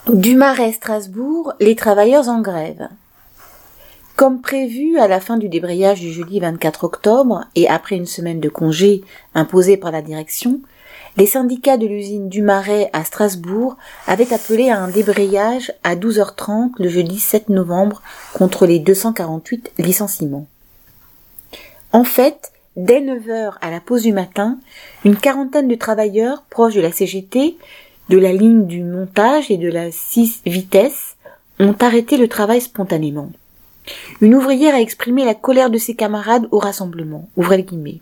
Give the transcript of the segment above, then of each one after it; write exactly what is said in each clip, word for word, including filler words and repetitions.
Du Marais, Strasbourg, les travailleurs en grève. Comme prévu à la fin du débrayage du jeudi vingt-quatre octobre et après une semaine de congé imposée par la direction, les syndicats de l'usine du Marais à Strasbourg avaient appelé à un débrayage à douze heures trente le jeudi sept novembre contre les deux cent quarante-huit licenciements. En fait, dès neuf heures à la pause du matin, une quarantaine de travailleurs proches de la C G T, de la ligne du montage et de la six vitesses ont arrêté le travail spontanément. Une ouvrière a exprimé la colère de ses camarades au rassemblement. Ouvrez les guillemets.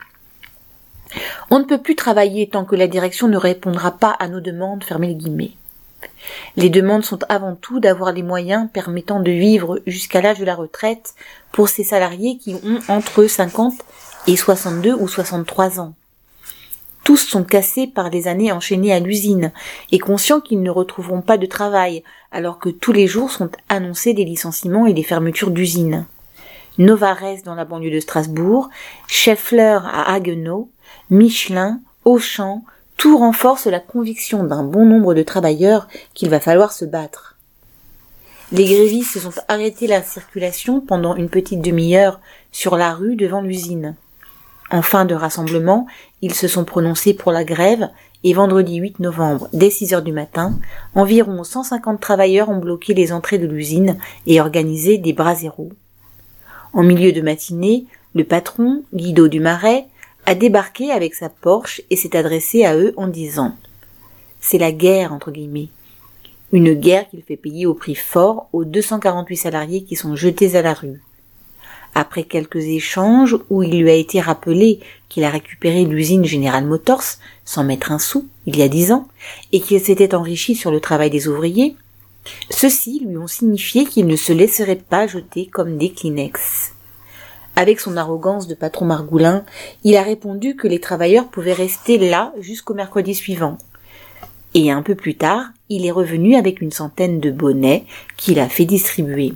On ne peut plus travailler tant que la direction ne répondra pas à nos demandes, fermez les guillemets. Les demandes sont avant tout d'avoir les moyens permettant de vivre jusqu'à l'âge de la retraite pour ces salariés qui ont entre cinquante et soixante-deux ou soixante-trois ans. Tous sont cassés par les années enchaînées à l'usine et conscients qu'ils ne retrouveront pas de travail, alors que tous les jours sont annoncés des licenciements et des fermetures d'usines. Novarès dans la banlieue de Strasbourg, Schaeffler à Haguenau, Michelin, Auchan, tout renforce la conviction d'un bon nombre de travailleurs qu'il va falloir se battre. Les grévistes se sont arrêtés la circulation pendant une petite demi-heure sur la rue devant l'usine. En fin de rassemblement, ils se sont prononcés pour la grève et vendredi huit novembre, dès six heures du matin, environ cent cinquante travailleurs ont bloqué les entrées de l'usine et organisé des bras zéro. En milieu de matinée, le patron, Guido du Marais, a débarqué avec sa Porsche et s'est adressé à eux en disant « C'est la guerre, entre guillemets. Une guerre qu'il fait payer au prix fort aux deux cent quarante-huit salariés qui sont jetés à la rue. » Après quelques échanges où il lui a été rappelé qu'il a récupéré l'usine General Motors sans mettre un sou il y a dix ans et qu'il s'était enrichi sur le travail des ouvriers, ceux-ci lui ont signifié qu'il ne se laisserait pas jeter comme des Kleenex. Avec son arrogance de patron margoulin, il a répondu que les travailleurs pouvaient rester là jusqu'au mercredi suivant. Et un peu plus tard, il est revenu avec une centaine de bonnets qu'il a fait distribuer.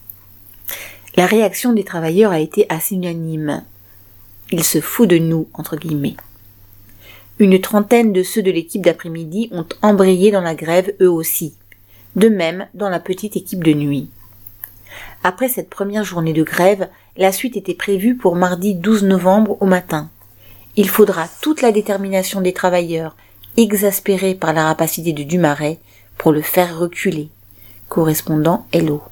La réaction des travailleurs a été assez unanime. Ils se foutent de nous, entre guillemets. Une trentaine de ceux de l'équipe d'après-midi ont embrayé dans la grève eux aussi. De même dans la petite équipe de nuit. Après cette première journée de grève, la suite était prévue pour mardi douze novembre au matin. Il faudra toute la détermination des travailleurs, exaspérés par la rapacité de Dumarais, pour le faire reculer. Correspondant Hello.